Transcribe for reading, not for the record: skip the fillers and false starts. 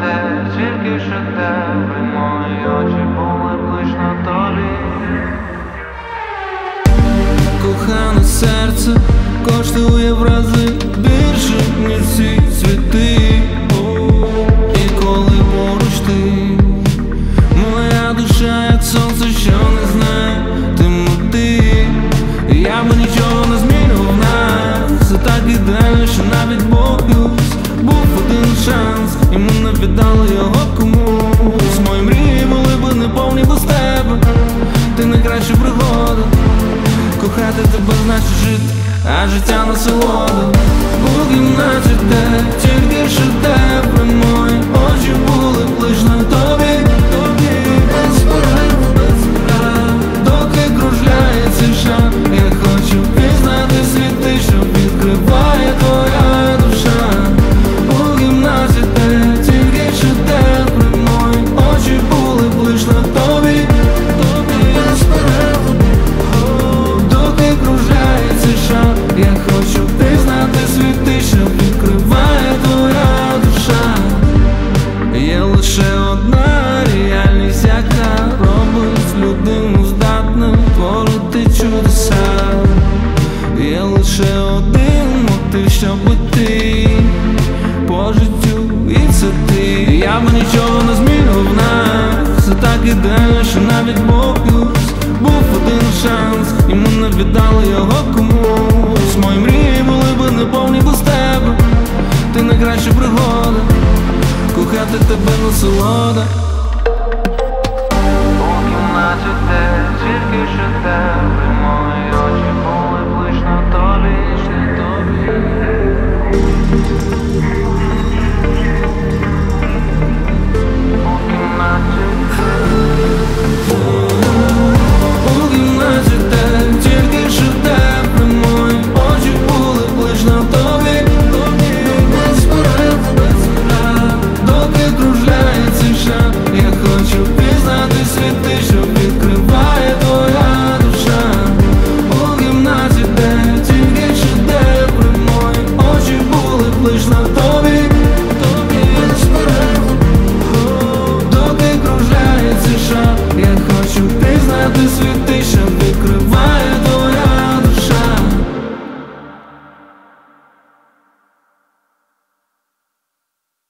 те, тільки шедеври, мої очі були близько тобі. Кохане серце коштує в рази більше, ніж всі світи. І коли поруч ти, моя душа, як сонце, що не знає темноти. Я би нічого не змінював нас, все так ідеально, що навіть боюсь. Був один шанс, і ми не віддали його комусь. Мої мрії були б неповні без тебе, ти найкраща пригода. Кохати тебе значить жити, а життя насолода. У кімнаті, де тільки шедеври, мої очі були ближче тобі. Без перерв, доки кружляє цей шар. Я хочу пізнати світи, що відкриває твоя душа. У кімнаті, де тільки шедеври, мої очі були ближче тобі. Без перерв, доки кружляє цей шар. Я хочу пізнати світи, що відкриває твоя душа. Є лише одна реальність, яка робить людину здатним творити чудеса. Є лише один мотив, щоб ти по життю, і це ти. Я б нічого не змінював нас, все так ідеально, що навіть боюсь. Був один шанс, і ми не віддали його комусь. Мої мрії були б неповні без тебе, ти найкраща пригода. Кохати тебе насолода.